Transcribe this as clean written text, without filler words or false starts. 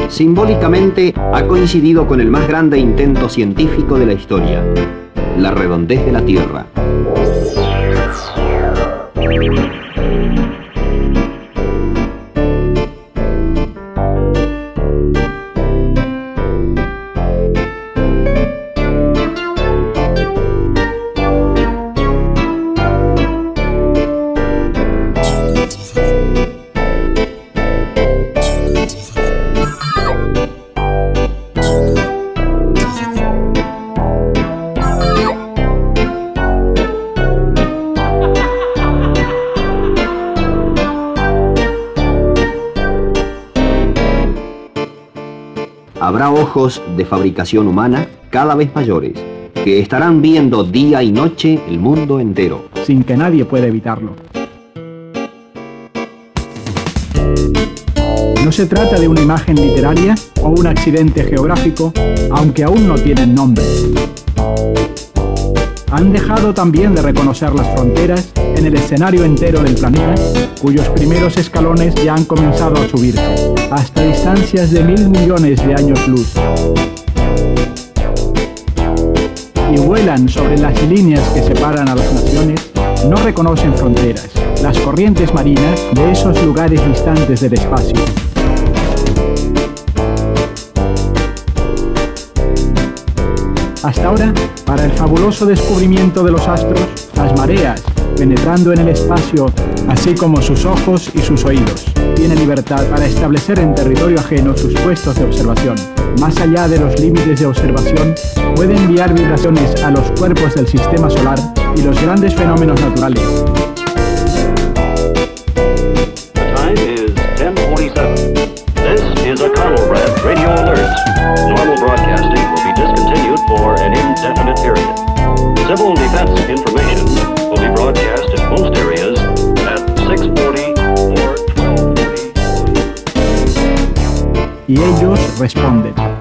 Simbólicamente ha coincidido con el más grande intento científico de la historia, la redondez de la Tierra. Habrá ojos de fabricación humana cada vez mayores, que estarán viendo día y noche el mundo entero. Sin que nadie pueda evitarlo. No se trata de una imagen literaria o un accidente geográfico, aunque aún no tienen nombre. Han dejado también de reconocer las fronteras en el escenario entero del planeta, cuyos primeros escalones ya han comenzado a subirse, hasta distancias de 1000 millones de años luz. Y vuelan sobre las líneas que separan a las naciones, no reconocen fronteras, las corrientes marinas de esos lugares distantes del espacio. Hasta ahora, para el fabuloso descubrimiento de los astros, las mareas, penetrando en el espacio, así como sus ojos y sus oídos, tienen libertad para establecer en territorio ajeno sus puestos de observación. Más allá de los límites de observación, puede enviar vibraciones a los cuerpos del sistema solar y los grandes fenómenos naturales. The time is 10:47. This is a Conelrad Radio Alert. Normal broadcasting will be discontinued for an indefinite period. Civil defense information will be broadcast in most areas at 6:40 or 12:40. Y ellos responden.